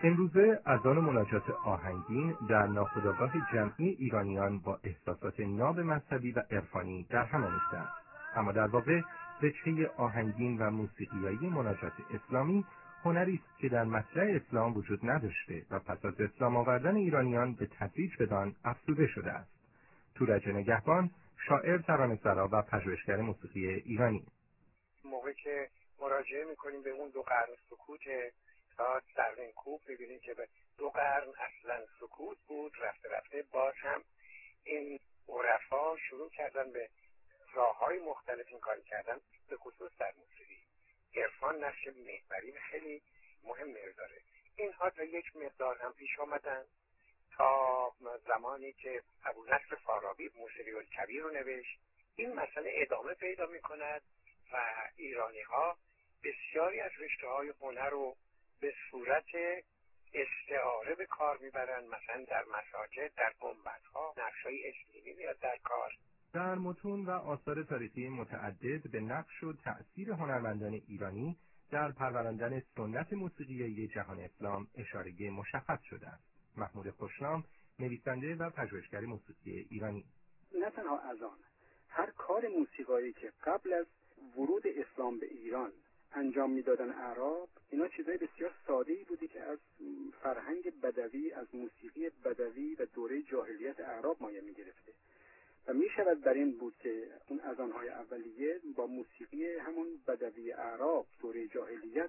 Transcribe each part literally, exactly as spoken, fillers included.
امروزه اذان مناجات آهنگین در ناخودآگاه جمعی ایرانیان با احساسات ناب مذهبی و عرفانی در هم آمیخته است. اما در واقع وجهه آهنگین و موسیقیایی مناجات اسلامی هنری است که در مطلع اسلام وجود نداشته و پس از اسلام آوردن ایرانیان به تدریج بدان افزوده شده است. تورج نگهبان، شاعر، ترانه‌سرا و پژوهشگر موسیقی ایرانی: موقعی که مراجعه میکنیم به اون دو قرن سکوت تا سرین کوب میبینیم که به دو قرن اصلا سکوت بود. رفته رفته باز هم این عرفا شروع کردن به راههای مختلف این کاری کردن، به خصوص در موسیقی. عرفان نقش محوری خیلی مهم داره. اینها تا یک مقدار هم پیش آمدن تا زمانی که ابونصر فارابی موسیقی الکبیر رو نوشت. این مسئله ادامه پیدا میکند و ایرانی ها بسیاری از رشته های هنر رو به صورت استعاره به کار میبرن. مثلا در مساجد، در گنبدها نقشای اسلیمی میاد در کار. در متون و آثار تاریخی متعدد به نقش و تأثیر هنرمندان ایرانی در پروراندن سنت موسیقی جهان اسلام اشاره مشخص شده است. محمود خوشنام، نویسنده و پژوهشگر موسیقی ایرانی: نه تنها اذان، هر کار موسیقایی که قبل از ورود اسلام به ایران انجام میدادن اعراب، اینا چیزای بسیار ساده‌ای بودی که از فرهنگ بدوی، از موسیقی بدوی و دوره جاهلیت اعراب مایه میگرفته و میشود در این بود که اون اذان‌های اولیه با موسیقی همون بدوی اعراب دوره جاهلیت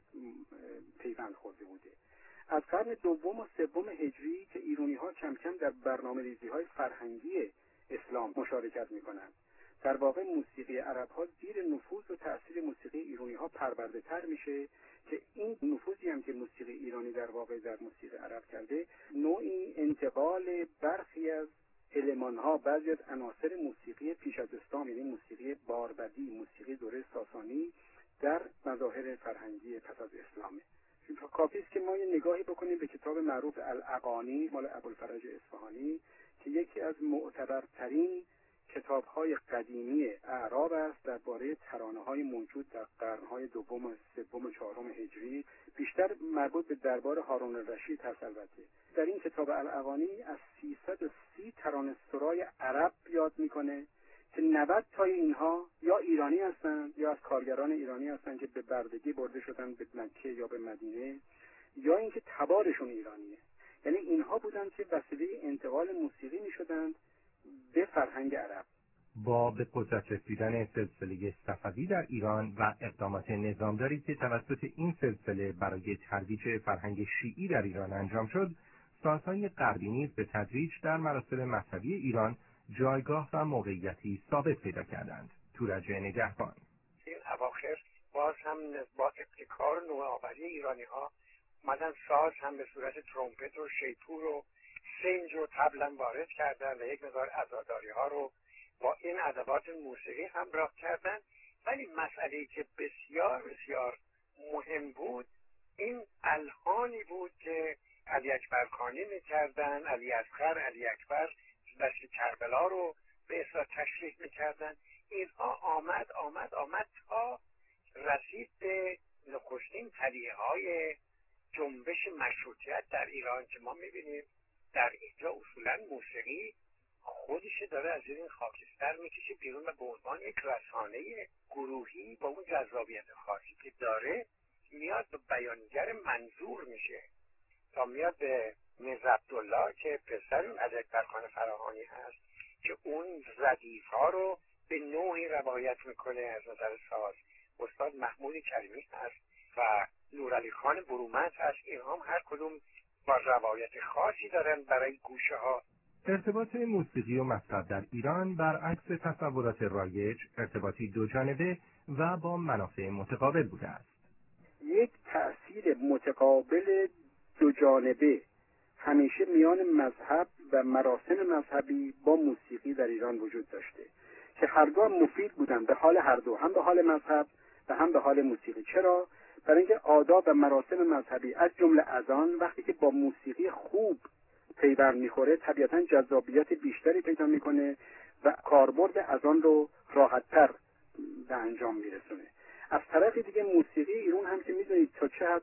پیوند خورده بوده. از قرن دوم و سوم هجری که ایرانی‌ها کم کم در برنامه‌ریزی‌های فرهنگی اسلام مشارکت می‌کنند، در واقع موسیقی عرب‌ها زیر نفوذ و تأثیر موسیقی ایرانی‌ها پرورده‌تر میشه که این نفوذی هم که موسیقی ایرانی در واقع در موسیقی عرب کرده، نوعی انتقال برخی از المان‌ها، بعضی از عناصر موسیقی پیش از اسلام، یعنی موسیقی باربدی، موسیقی دوره ساسانی، در مظاهر فرهنگی پس از اسلامه. کافی است که ما یه نگاهی بکنیم به کتاب معروف الاغانی مال ابوالفرج اصفهانی که یکی از معتبرترین کتاب‌های قدیمی اعراب است درباره ترانه‌های موجود در قرن‌های دوم و سوم و چهارم هجری، بیشتر مربوط به دربار هارون الرشید هست. البته در این کتاب الاغانی از سیصد و سی ترانه سرای عرب یاد میکنه که نود تای اینها یا ایرانی هستند یا از کارگران ایرانی هستند که به بردگی برده شدن به مکه یا به مدینه، یا اینکه تبارشون ایرانیه. یعنی اینها بودند که وسیله انتقال موسیقی میشدند به فرهنگ عرب. با به قدرت رسیدن سلسله صفوی در ایران و اقدامات نظامداری که توسط این سلسله برای ترویج فرهنگ شیعی در ایران انجام شد، سازهای غربی نیز به تدریج در مراسم مذهبی ایران جایگاه و موقعیتی ثابت پیدا کردند. تورج نگهبان: این اواخر باز هم با ابتکار نوآوری ایرانی‌ها اومدن ساز هم به صورت ترومپت و شیپور و سنج و طبل وارد کردن و یک مقدار عزاداری‌ها رو با این ادوات موسیقی همراه کردن. ولی مسئله‌ای که بسیار بسیار مهم بود این الحانی بود که علی اکبر خانی می‌کردن، علی اصغر، علی اکبر دشت کربلا رو به اصطلاح تشریح می‌کردن. اینها آمد آمد آمد تا رسید به نخستین طریق‌های جنبش مشروطیت در ایران که ما می‌بینیم در اینجا اصولاً موسیقی خودش داره از این خاکستر میکشه بیرون و به عنوان یک رسانه گروهی با اون جذابیت خاصی که داره میاد به بیانگر منظور میشه، تا میاد به میرزا عبدالله که پسر اون علی اکبر خان فراهانی هست که اون ردیف‌ها رو به نوعی روایت میکنه از نظر ساز. استاد محمود کریمی هست و نورعلی خان برومند هست. اینها هم هر کدوم با روایت خاصی دارن برای گوشه ها. ارتباط موسیقی و مذهب در ایران برعکس تصورات رایج ارتباطی دو جانبه و با منافع متقابل بوده است. یک تأثیر متقابل دو جانبه همیشه میان مذهب و مراسم مذهبی با موسیقی در ایران وجود داشته که هر دو مفید بودن به حال هر دو، هم به حال مذهب و هم به حال موسیقی. چرا؟ برای اینکه آداب و مراسم مذهبی از جمله اذان وقتی که با موسیقی خوب پیوند میخوره طبیعتاً جذابیت بیشتری پیدا میکنه و کاربرد اذان رو راحت‌تر به انجام میرسونه. از طرف دیگه موسیقی ایران هم که میدونید تا چه حد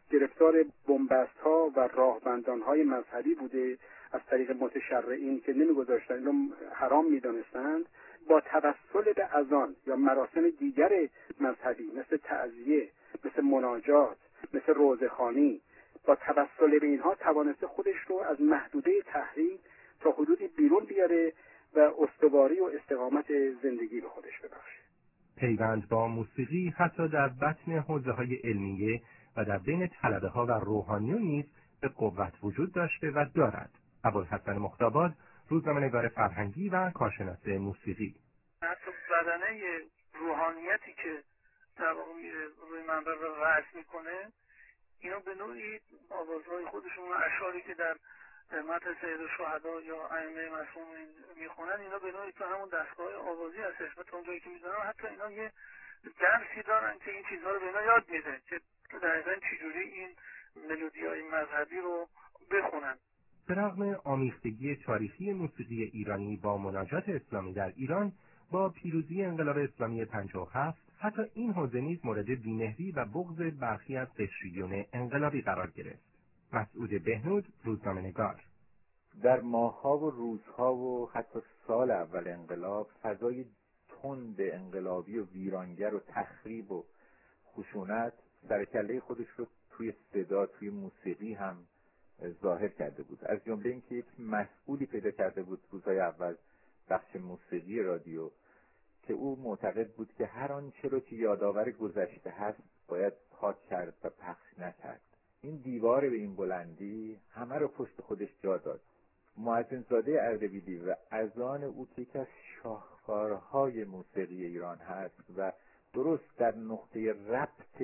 گرفتار بنبست ها و راهبندان های مذهبی بوده از طریق متشرعین که نمیگذاشتن، اینو حرام میدانستند. با توسل به اذان یا مراسم دیگر مذهبی مثل تعزیه، مثل مناجات، مثل روزخوانی، با توسل به اینها توانسته خودش رو از محدوده تحریم تا حدودی بیرون بیاره و استواری و استقامت زندگی به خودش ببخشه. پیوند با موسیقی حتی در بطن حوزه‌های علمیه و در بین طلبه‌ها و روحانیون نیز به قوت وجود داشته و دارد. ابوالحسن مختاباد، روزنامه‌نگار فرهنگی و کارشناس موسیقی. حتی بدنه روحانیتی که در واقع میره روی منبر رو رأس میکنه، اینا به نوعی آوازهای خودشون و اشعاری که در متن سید الشهدا یا ائمه معصومین میخونن، اینا به نوعی تو همون دستگاه آوازی هستش و تا اونجایی که میدونم حتی اینا یه درسی دارن که این چیزها رو به اینا یاد میده که دقیقاً چجوری این ملودی‌های مذهبی رو بخونن. به رغم آمیختگی تاریخی موسیقی ایرانی با مناجات اسلامی در ایران، با پیروزی انقلاب اسلامی پنجاه و هفت حتی این حوزه نیز مورد بی‌مهری و بغض برخی از قشریون انقلابی قرار گرفت. مسعود بهنود، روزنامه‌نگار. در ماه‌ها و روزها و حتی سال اول انقلاب فضای تند انقلابی و ویرانگر و تخریب و خشونت سرکله خودش رو توی صدا، توی موسیقی هم ظاهر کرده بود. از جمله اینکه یک مسئولی پیدا کرده بود روزهای اول بخش موسیقی رادیو که او معتقد بود که هر آنچه رو که یادآور گذشته هست باید پاک کرد و پخش نکرد. این دیوار به این بلندی همه رو پشت خودش جا داد. مؤذن‌زاده اردبیلی و اذان او که یکی از شاهکارهای موسیقی ایران هست و درست در نقطه ربط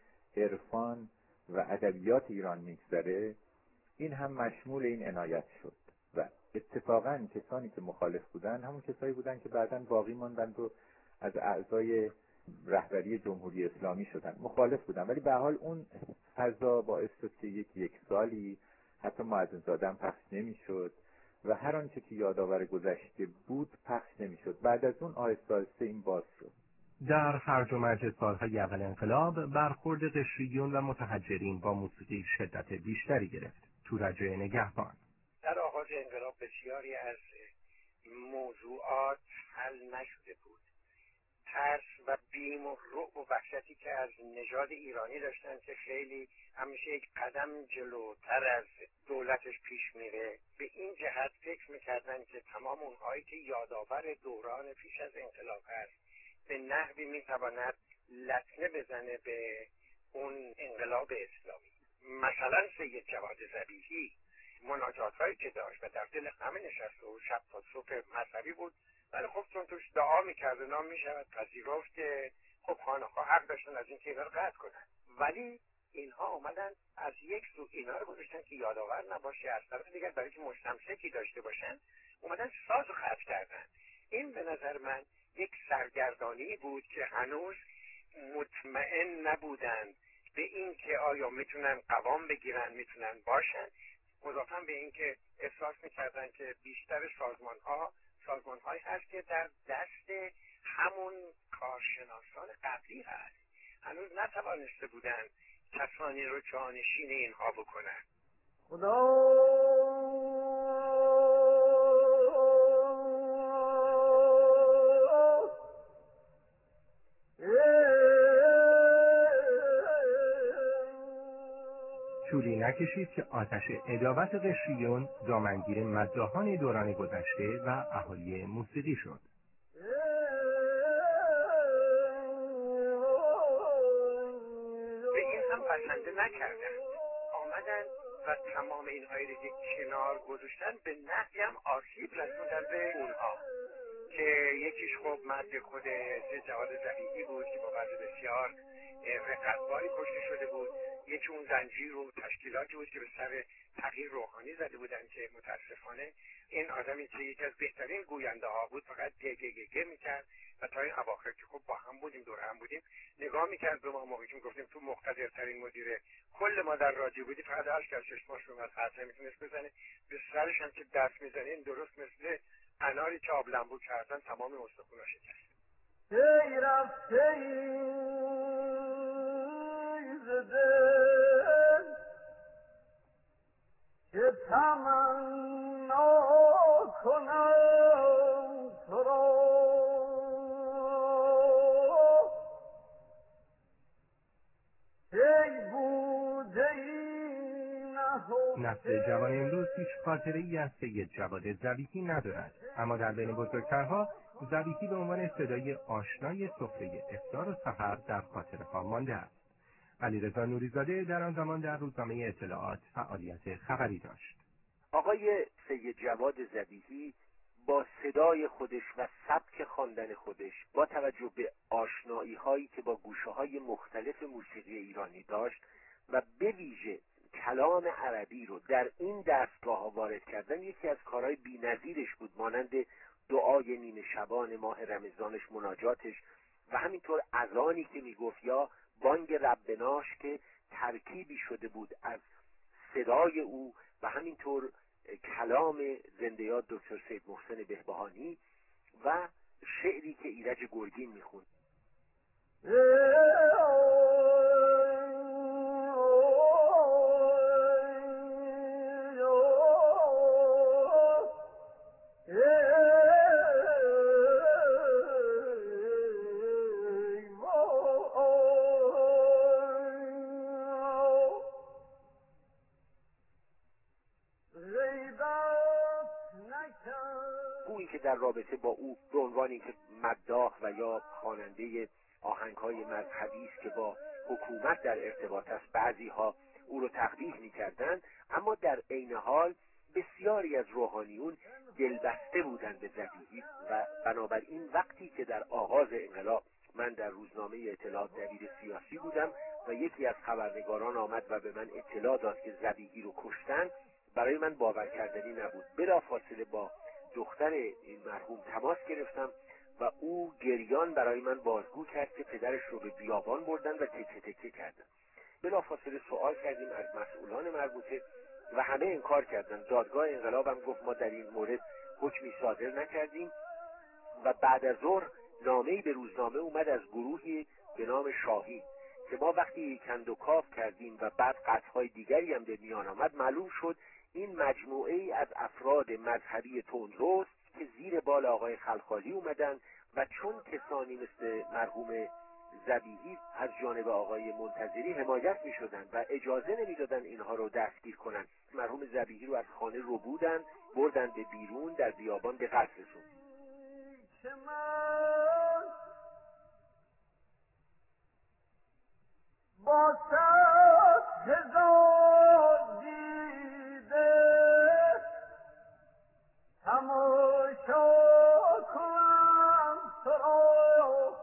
عرفان و ادبیات ایران میگذره، این هم مشمول این عنایت شد و اتفاقاً کسانی که مخالف بودن همون کسایی بودن که بعداً باقی ماندند و از اعضای رهبری جمهوری اسلامی شدن. مخالف بودن ولی به حال اون فضا باعث شد که یک یک سالی حتی مؤذن‌زاده هم پخش نمی‌شد و هر آنچه که یادآور گذشته بود پخش نمی‌شد. بعد از اون آهسته آهسته این باز شد. در هرج و مرج سالهای اول انقلاب برخورد قشریون و متحجرین با موسیقی شدت بیشتری گرفت. تورج نگهبان. در آغاز انقلاب بسیاری از موضوعات حل نشده بود. ترس و بیم و رعب و وحشتی که از نژاد ایرانی داشتن که خیلی همیشه یک قدم جلوتر از دولتش پیش میره، به این جهت فکر میکردن که تمام اونهایی که یادآور دوران پیش از انقلاب هست به نحوی میتواند لطمه بزنه به اون انقلاب اسلامی. مثلا سید جواد ذبیحی مناجات هایی که داشت و در دل همه نشست و شب تا صبح مذهبی بود، ولی خب چون توش دعا میکرد و نام میشود پذیرفت که خب خانه‌ها حق داشتن از این که اینا رو قطع کنن، ولی اینها آمدن از یک سو اینا رو گذاشتن که یادآور نباشه، از طرف دیگر برای که مستمسکی داشته باشن اومدن ساز رو خرج کردن. این به نظر من یک سرگردانی بود که هنوز مطمئن نبودن به این که آیا میتونن قوام بگیرن، میتونن باشن، مضافاً به این که احساس میکردن که بیشتر سازمان ها سازمان هایی هست که در دست همون کارشناسان قبلی هست، هنوز نتوانسته بودن کسانی رو جانشین اینها بکنن. خدا طولی نکشید که آتش عداوت قشریون دامنگیر مداحان دوران گذشته و اهالی موسیقی شد. به این هم پسنده نکردن، آمدن و تمام اینهایی رو که کنار گذاشتن به نحوی هم آسیب رسوندن به اونها که یکیش خب مرد خود جواد ذبیحی بود که با وضع بسیار رقتباری کشته شده بود، یکی اون زنجیر و تشکیلاتی بود که به سر تغییر روحانی زده بودن که متاسفانه این آدمی که یکی از بهترین گوینده ها بود فقط گه گه گه میکرد و تا این اواخر که خب با هم بودیم دور هم بودیم نگاه میکرد به ما، موقعی که گفتیم تو مقتدرترین مدیر کل ما در رادیو بودی، فقط هر که از چشماش رو از حرف نمیتونست بزنه، به سرش هم که دست میزنه درست مثل اناری که آب لمبو کردن تمام استخونا شکست. ای رفته ای زده تمنا کنم تو را ای بوده ای نسل جوان امروز هیچ خاطره ای از سید جواد ذبیحی ندارد، اما در بین بزرگترها ذبیحی به عنوان صدای آشنای سفره افطار و سحر در خاطرها مانده است. علیرضا نوری‌زاده در آن زمان در روزنامه اطلاعات فعالیت خبری داشت. آقای سید جواد ذبیحی با صدای خودش و سبک خواندن خودش، با توجه به آشنایی هایی که با گوشه های مختلف موسیقی ایرانی داشت و به ویژه کلام عربی رو در این دستگاه ها وارد کردن، یکی از کارهای بی‌نظیرش بود، مانند دعای نیمه شبان ماه رمضانش، مناجاتش و همینطور اذانی که میگفت یا بانگ ربناش که ترکیبی شده بود از صدای او و همینطور کلام زنده یاد دکتر سید محسن بهبهانی و شعری که ایرج گرگین میخوند. گویی که در رابطه با او به عنوانی که مداح و یا خواننده آهنگ‌های مذهبی است که با حکومت در ارتباط است، بعضی‌ها او رو تقبیح می‌کردند، اما در عین حال بسیاری از روحانیون دلبسته بودند به ذبیحی و بنابراین وقتی که در آغاز انقلاب من در روزنامه اطلاعات دبیر سیاسی بودم و یکی از خبرنگاران آمد و به من اطلاع داد که ذبیحی رو کشتن، برای من باور کردنی نبود. بلافاصله با دختر این مرحوم تماس گرفتم و او گریان برای من بازگو کرد که پدرش رو به بیابان بردن و تکه تکه کردن. بلافاصله سوال کردیم از مسئولان مربوطه و همه انکار کردن. دادگاه انقلاب هم گفت ما در این مورد حکمی صادر نکردیم و بعد از ظهر نامه‌ای به روزنامه اومد از گروهی به نام شاهین که ما وقتی کند و کاو کردیم و بعد قطعهای دیگری هم به میان آمد، معلوم شد این مجموعه ای از افراد مذهبی تندروست که زیر بال آقای خلخالی اومدن و چون کسانی مثل مرحوم ذبیحی از جانب آقای منتظری حمایت می شدن و اجازه نمی دادن اینها رو دستگیر کنن، مرحوم ذبیحی رو از خانه رو بودن بردن به بیرون در بیابان به قتل رسوند. با صد هزار دیده تماشا کنم تو را.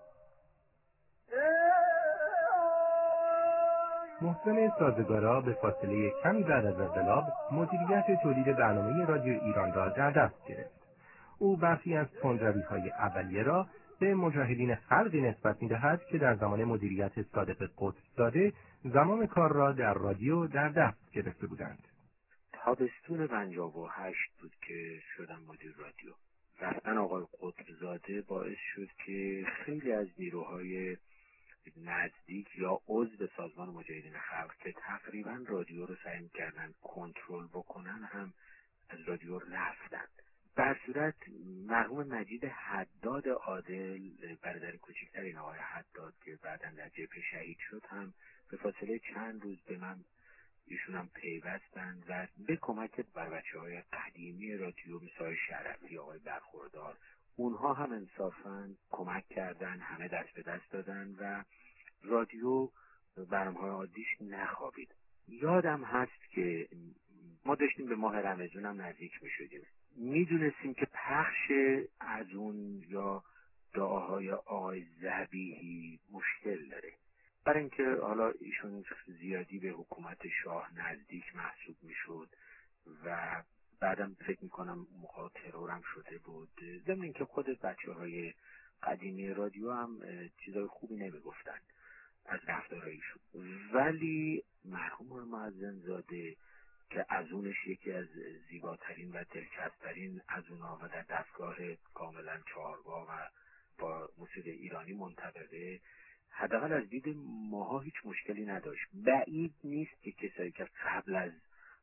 محسن سازگارا به فاصله کمی بعد از انقلاب مدیریت تولید برنامه رادیو ایران را در دست گرفت. او برخی از تندروی‌های اولیه را به مجاهدین خلقی نسبت می‌دهد که در زمان مدیریت صادق قطب‌زاده زمان کار را در رادیو در دست گرفته بودند. تابستون پنجاه و هشت بود که شدم مدیر رادیو. رفتن آقای قطب‌زاده باعث شد که خیلی از نیروهای نزدیک یا عضو سازمان مجاهدین خلق که تقریبا رادیو رو سعی می‌کردن کنترل بکنن هم از رادیو رفتن. در صورت مرحوم مجید حداد عادل، برادر کوچکتر این آقای حداد که بعداً در جبهه شهید شد، هم به فاصله چند روز به من ایشون هم پیوستن و به کمک بر بچه‌های قدیمی رادیو مثل آقای شرفی، آقای برخوردار، اونها هم انصافاً کمک کردن، همه دست به دست دادن و رادیو برنامه‌های عادیش نخوابید. یادم هست که ما داشتیم به ماه رمضان هم نزدیک می شدیم. می دونستیم که پخش از اون یا دعاهای آقای ذبیحی مشکل داره، برای اینکه حالا ایشون زیادی به حکومت شاه نزدیک محسوب می شد و بعدم فکر می کنم موقع ترورم شده بود. ضمن اینکه خود بچه های قدیمی رادیو هم چیزای خوبی نمی گفتن از رفتارهایشون، ولی مرحوم مؤذن زاده که از اونش یکی از زیباترین و دلچسبترین از اونها و در دستگاه کاملا چهارگاه و با موسیقی ایرانی منطبقه، حداقل از دید ماها هیچ مشکلی نداشت. بعید نیست که کسایی که قبل از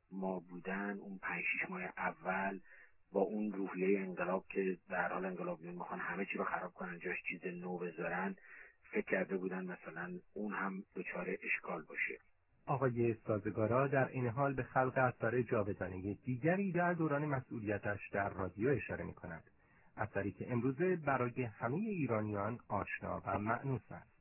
ما بودن، اون پنج شیش ماه اول با اون روحیه انقلاب که در حال انقلابیون میخوان همه چی رو خراب کنن جاش چیز نو بذارن، فکر کرده بودن مثلا اون هم دچار اشکال باشه. آقای سازگارا در این حال به خلق اثر جاودانه دیگری در دوران مسئولیتش در رادیو اشاره می کند. اثری که امروزه برای همه ایرانیان آشنا و مأنوس است.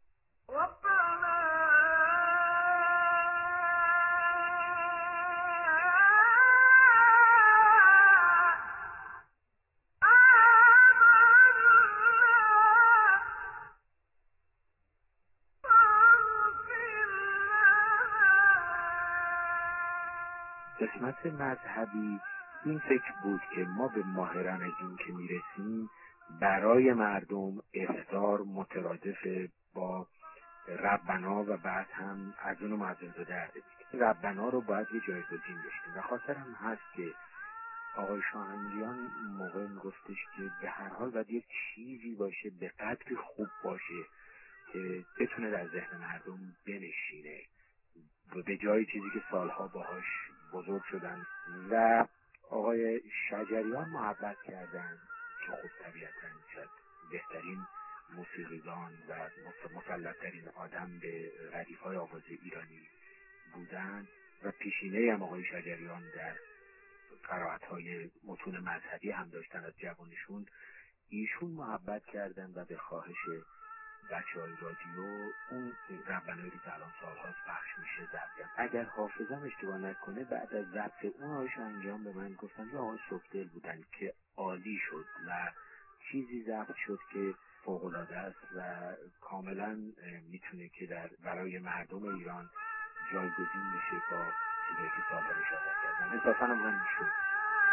قسمت مذهبی این فکر بود که ما به ماه رمضان که میرسیم برای مردم افطار مترادف با ربنا و بعد هم از اون معزز داده ربنا رو باید یه جایگزین داشتیم و خاطر هم هست که آقای شاهنجیان موقع میگفتش که به هر حال باید یک چیزی باشه به قدری خوب باشه که بتونه در ذهن مردم بنشینه و به جای چیزی که سالها باهاش بزرگ شدن. و آقای شجریان محبت کردن که خب طبیعتاً شاید بهترین موسیقیدان و مسلط‌ترین آدم به ردیف‌های آواز ایرانی بودن و پیشینه هم آقای شجریان در قرائت‌های متون مذهبی هم داشتن از جوانشون. ایشون محبت کردن و به خواهش بچه های رادیو اون ربنایی که الان سالهاست پخش میشه ضبط. اگر حافظم اشتباه نکنه بعد از ضبط اون آقای شاهنجیان به من گفتن که آقای صبحدل بودن که عالی شد و چیزی ضبط شد که فوق‌العاده است و کاملا میتونه که در برای مردم ایران جایگزین بشه با چیزی که سالها اشاره کردن. احساساً هم همین شد.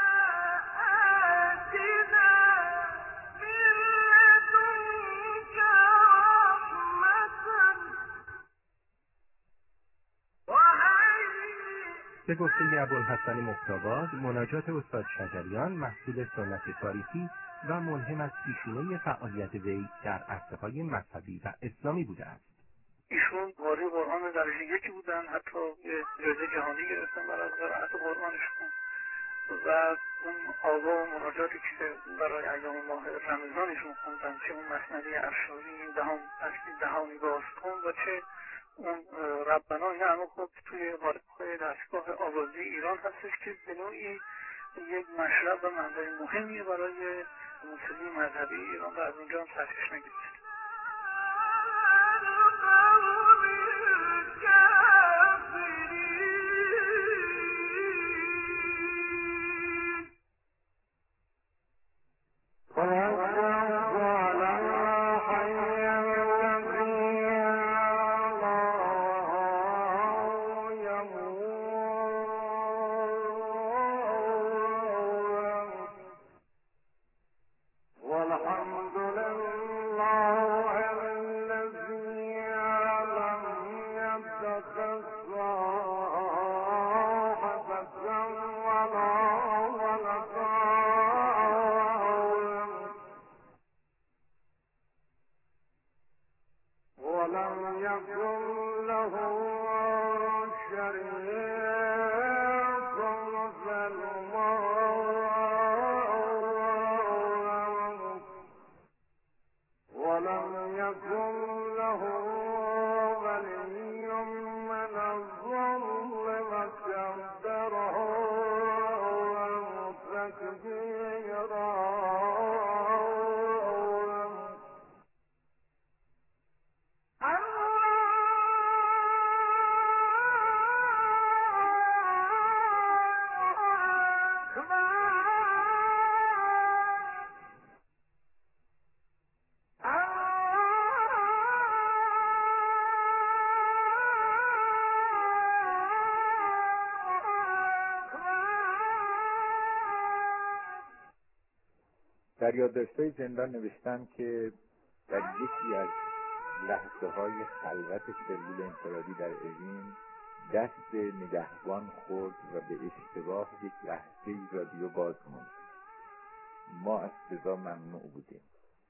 به گفته ابوالحسن مفتاباد، مناجات استاد شجریان محصول سنت تاریخی و ملهم از پیشینه فعالیت وی در عرصه‌های مذهبی و اسلامی بوده است. ایشون قاری قرآن درجه یکی بودن، حتی جایزه جهانی گرفتن برای قرائت قرآنشون و اون آوا و مناجاتی که برای ایام ماه رمضانشون خوندن، چه اون مثنوی افشاری این دهان دهانی باز کن و چه اون ربنا، این همه خب توی قالب‌های دستگاه آوازی ایران هستش که به نوعی یک مشرب و منبع مهمیه برای موسیقی مذهبی ایران و از اونجا هم سرچشمه گرفته. در یادداشت‌های زندان نوشتم که در یکی از لحظه‌های خلوت سلول انفرادی در اوین دست نگهبان خورد و به اشتباه یک لحظه رادیو باز موند. ما از صدا ممنوع بودیم.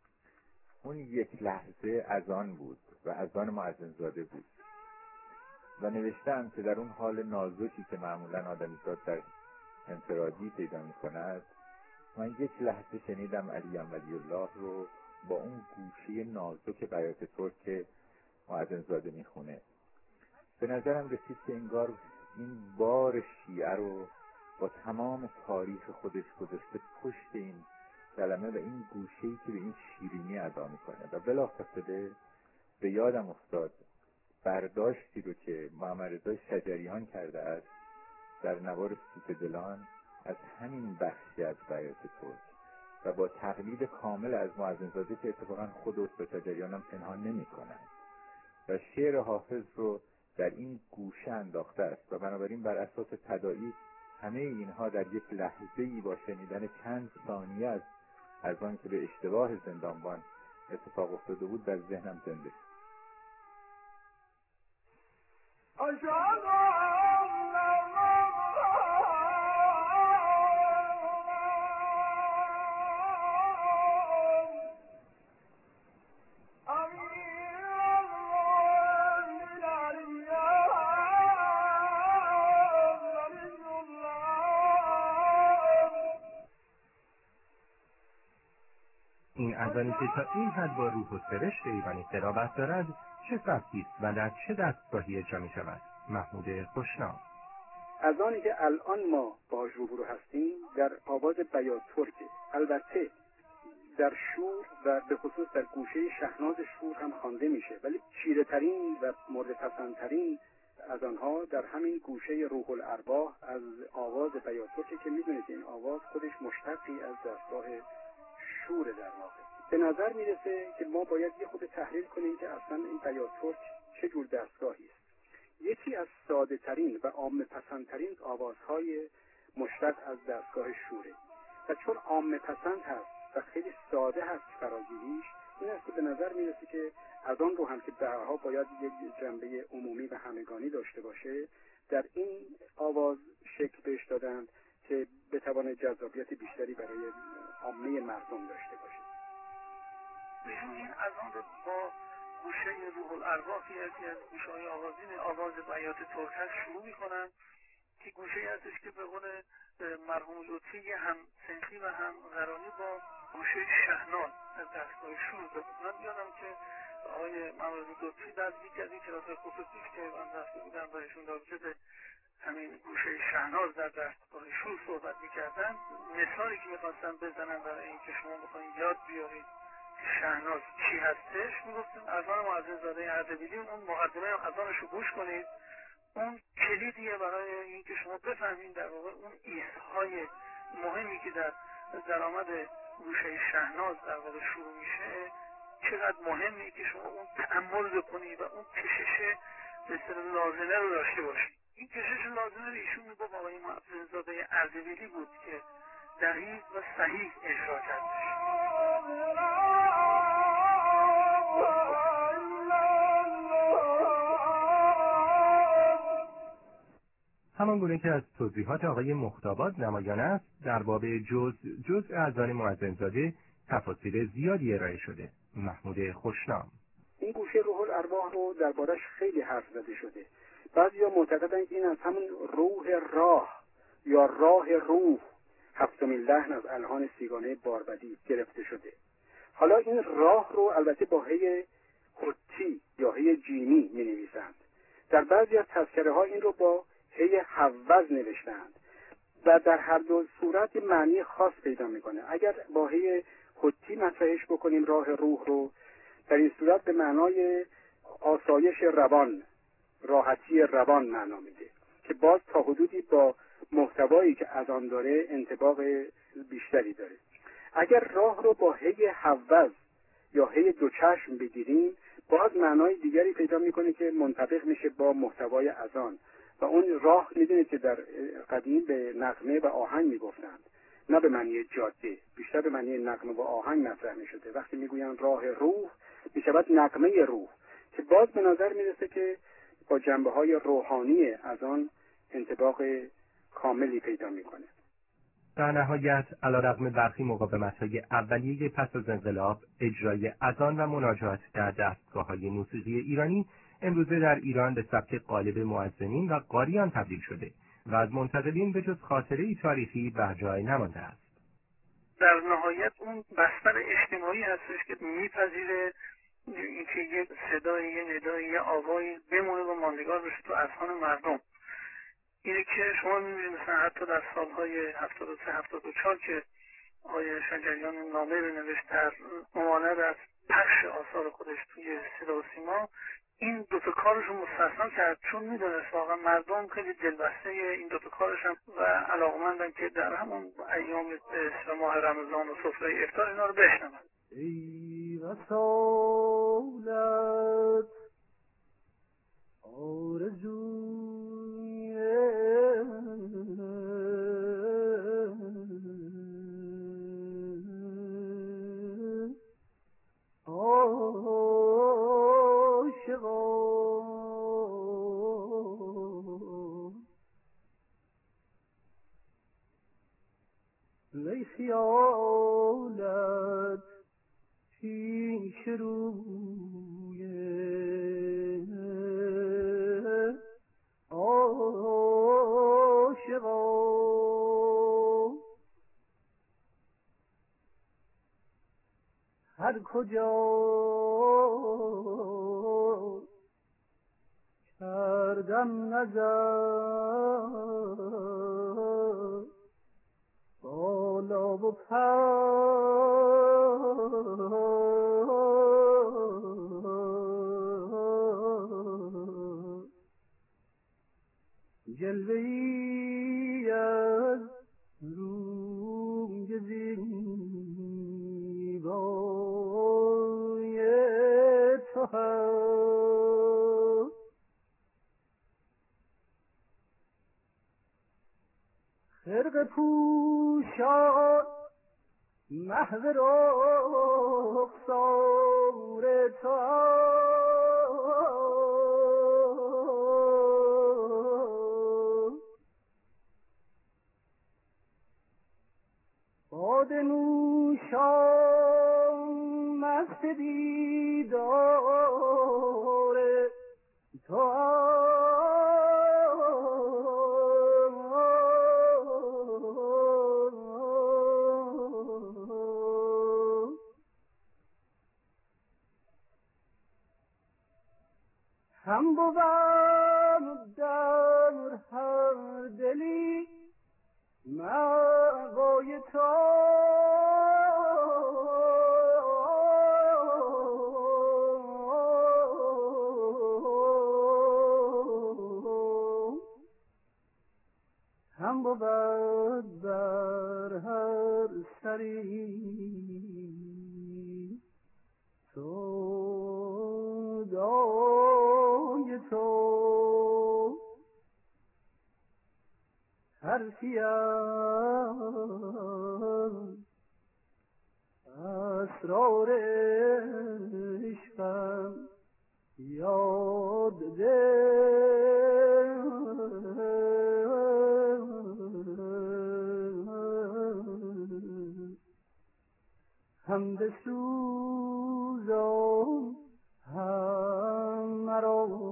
اون یک لحظه اذان بود و اذان مؤذن زاده بود. و نوشتم که در اون حال نازکی که معمولا آدمیزاد در انفرادی پیدا می کند، من یک لحظه شنیدم علیم ولی الله رو با اون گوشه نازک بیات ترک که مؤذنزاده می خونه. به نظرم رسید که انگار این بار شیعه رو با تمام تاریخ خودش گذاشته پشت این کلمه و این گوشه‌ای که به این شیرینی ادا میکنه. و بلافاصله به یادم افتاد برداشتی رو که محمد رضا شجریان کرده است در نوار سوت دلان از همین بخشی از بیات ترک و با تقلید کامل از مؤذنزاده که اتفاقا خود استاد شجریان هم پنهان نمی کنند و شعر حافظ رو در این گوشه انداخته است و بنابراین بر اساس تداعی همه اینها در یک لحظه‌ای با شنیدن چند ثانیه از از آن که به اشتباه زندانبان اتفاق افتاده بود در ذهنم زنده شد. این اذانی که تا این حد با روح و سرشت ایرانی قرابت دارد چه سبکی است و در چه دستگاهی اجرا می شود؟ محمود خوشنام. اذانی که الان ما باهاش روبرو هستیم در آواز بیات ترکه، البته در شور و به خصوص در گوشه شهناز شور هم خوانده میشه، ولی چیره ترین و مورد پسندترین از آنها در همین گوشه روح الارواح از آواز بیات ترکه که میدونید این آواز خودش مشتقی از دستگاه شور در واقع. به نظر میرسه که ما باید یه خود تحلیل کنیم که اصلا این بیات ترک چه جور دستگاهی است. یکی از ساده ترین و عامه پسندترین آوازهای مشتق از دستگاه شوره و چون عامه پسند هست و خیلی ساده هست فراگیریش، این است که به نظر میرسه که از آن رو هم که به هر حال باید یک جنبه عمومی و همگانی داشته باشه، در این آواز شکل بهش دادند که بتواند جذابیت بیشتری برای عامه مردم داشته باشه. این از آن رو با گوشه روح الارواح یکی از گوشه‌های آوازین آواز بیات ترک شروع می‌کنن که گوشه‌ای هستش که به قول مرحوم لطفی هم سنخی و هم قرانی با گوشه شهناز از دستگاه شور داد. من یادم که آقای محمد لطفی در یکی از این کلاس‌های خصوصی که من رفته بودم برایشون راجع به همین گوشه شهناز در دستگاه شور صحبت می‌کردن، مثالی که می‌خواستن بزنن برای اینکه شما بخواید یاد بیارید شهناز چی هستش، میگفتیم اذان مؤذنزاده اردبیلی، اون مقدمه اذانش رو گوش کنید، اون کلیدیه برای اینکه شما بفهمید در واقع اون ایست‌های مهمی که در درآمد گوشه شهناز در واقع شروع میشه چقدر مهمه که شما اون تأمل بکنید و اون کشش به اصطلاح لازمه رو داشته باشید. این کشش لازمه رو ایشون میگفت آقای مؤذنزاده اردبیلی بود که دقیق و صحیح اجرا کردش. همان گونه که از توضیحات آقای مختاباد نمایان است، در باب جز جزء اذان مؤذنزاده تفاصیل زیادی ارائه شده. محمود خوشنام. این گوشه روح الارواح رو دربارش خیلی حرف زده شده. بعضیا معتقدند که این از همون روح راه یا راه روح هفتمین لحن از الحان سیگانه باربدی گرفته شده. حالا این راه رو البته با هی حتی یا هی جیمی می نویسند. در بعضی از تذکره ها این رو با هی حوض نوشتند و در هر دو صورت معنی خاص پیدا میکنه. اگر با هی حتی مطرحش بکنیم راه روح رو، در این صورت به معنای آسایش روان، راحتی روان معنا میده که باز تا حدودی با محتوایی که از آن داره انطباق بیشتری داره. اگر راه رو با هی حوض یا هی دو چشم بگیریم، باز معنای دیگری پیدا میکنه که منطبق میشه با محتوای اذان و اون راه میدونید که در قدیم به نغمه و آهنگ میگفتند، نه به معنی جاده، بیشتر به معنی نغمه و آهنگ مطرح میشده. وقتی میگویند راه روح میشود نغمه روح که باز به نظر میرسه که با جنبه های روحانی از آن انطباق کاملی پیدا میکنه. در نهایت علیرغم برخی مقاومت‌های اولیه پس از انقلاب، اجرای اذان و مناجات در دستگاه‌های موسیقی ایرانی امروزه در ایران به سبک قالب مؤذنین و قاریان تبدیل شده و از منتقدین به جز خاطره‌ای تاریخی بر جای نمانده است. در نهایت اون بستر اجتماعی هستش که میپذیره اینکه یه صدای، یه ندای، یه آوایی بمونه و ماندگار بشه تو اذهان مردم. اینه که شما میبینید مثلا حتی در سالهای هفتاد و سه هفتاد و چهار که آقای شجریان نامه رو نوشت در ممانعت از پخش آثار خودش توی صدا و سیما، این دوتا کارش رو مستثنا کرد، چون میدونست واقعا مردم خیلی دلبسته این دوتا کارش هم و علاقمندن که در همون ایام ماه رمضان و سفره افطار اینا رو بشنون. ای رسالت آرزوی عاشقان ای خیالت پیش روی عاشقان هر کجا کردم نظر بالا و پر جلوه‌ای از روی زیبای تو هست خرقه پوشان محو رخسار تو باده نوشان مست دیدار تو هم بود در هر دلی مغای تو هم بود بر هر سری تو دای تو حرفی از اسرار عشقم یاد ده هم بسوزان هم مرا